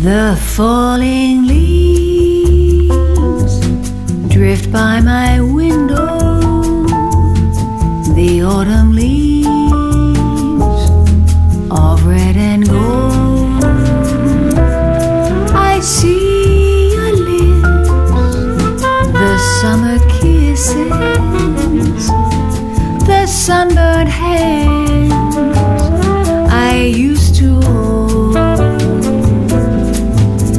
The falling leaves drift by my window, the autumn leaves of red and gold. I see your lips, the summer kisses, the sunburned hair